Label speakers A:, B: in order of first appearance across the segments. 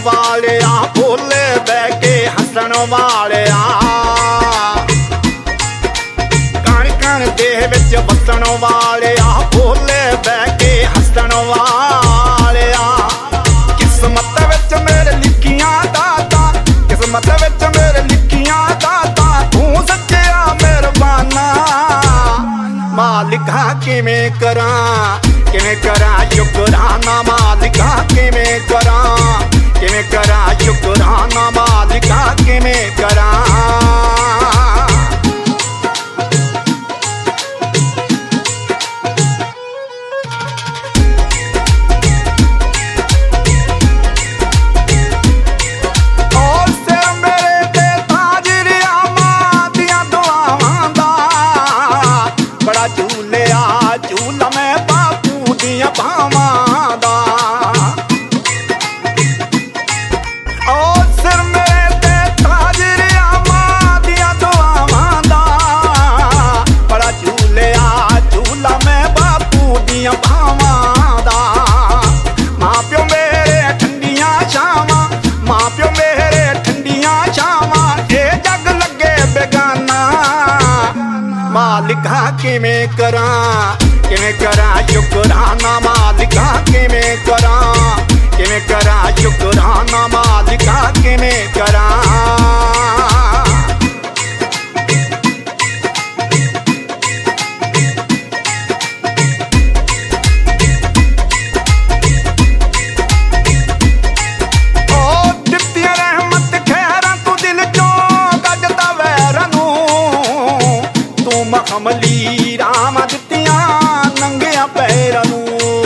A: वालिया भोले बह के हसन वालिया कण कण दे विच वसन वालिया भोले बह के हसन वालिया किस्मत विच मेरे लिखियां दाता किस्मत विच मेरे लिखियां दाता तू सच्चा मेहरबाना मालिका किवें करा शुकराना मालिका किवें करा शुकराना मालिका किवें करा झूला मैं बापू दिया भावां दा ओ सिर मेरे ते ताज रिया मां दिया दुआवां दा बड़ा झूला मैं बापू दिया भावां दा मां प्यो मेरे ठंडियां छावां मां प्यो मेरे ठंडियां छावां ए जग लगे बेगाना मालिका किवें करा शुकराना मालिका किवें करा शुकराना मालिका किवें करा ओ दित्तियां रहमत खैरां तू दिल चों कढदा वैरां नूं तू मखमली राम दित्तियां नंगिया पैरां नूं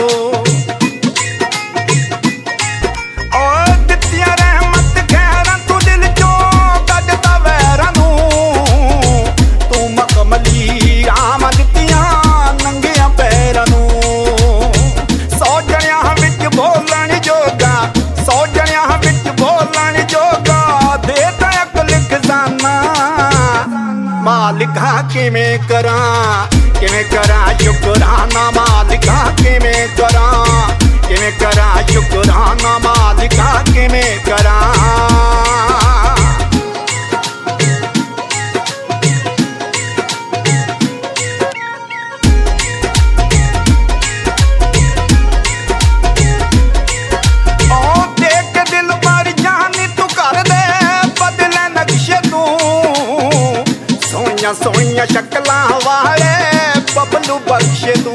A: ओ दित्तियां रहमत खैरां तू दिल चों कढदा वैरां नूं तू मखमली राम दित्तियां नंगिया पैरां नूं 100 जणियां विच बोलण जोगा 100 जणियां विच बोलण जोगा दे ता अकल खजाना मालिका किवें करा शुकराना मालिका किवें करा शुकराना मालिका किवें करा ओ देख दिल भर जानी तू कर दे बदले नक्शे तू सोनिया शक्लां वाले बबलू बख्शे तू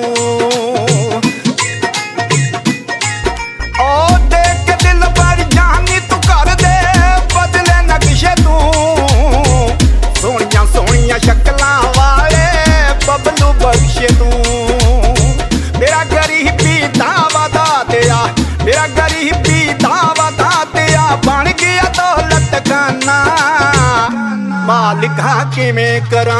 A: ओ देख दिल भर जानी तू कर दे बदले नक्शे तू सोनिया शक्लां वाले बबलू बख्शे तू मेरा गरीबी दावा दातिया मेरा गरीबी दावा दातिया बन गया दौलत खाना मालिका किवें करा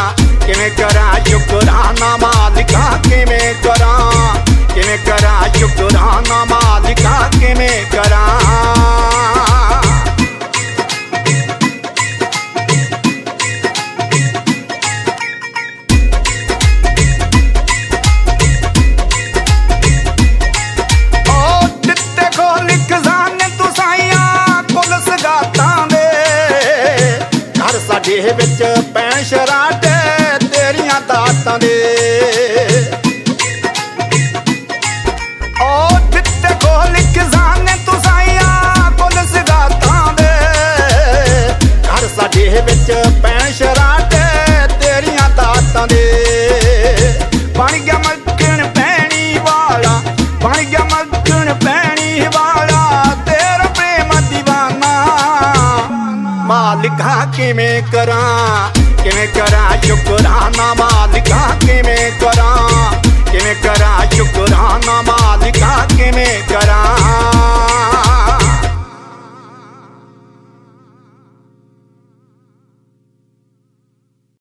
A: शुकराना मालिका किवें करा शुकराना मालिका किवें करा ओ दित्ते खोल खजाने तू साइयां कुल सगातां दे घर साडे विच पैण शराटे तेरियां दातां दे ओ दित्ते खोल खजाने तू साइयां कुल सगातां दे घर साडे विच पैण शराटे तेरियां दातां दे बन गया मक्खण पैणी वाला बन गया मक्खण पैणी वाला तेरा प्रेम दीवाना मालिका किवें करा